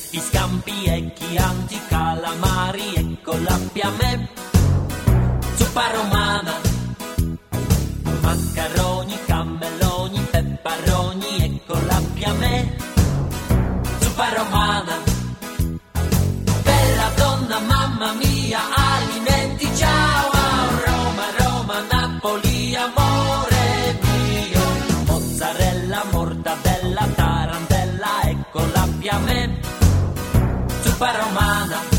Fritti, scampi e chianti, calamari e colappi a me. Zuppa romana, maccaroni, cannelloni, pepperoni e colappi a me. Zuppa romana, bella donna, mamma mia, alimenti, ciao. Roma, Roma, Napoli, amore mio. Mozzarella, mortadella, tarantella e colappi a me. Zuppa romana.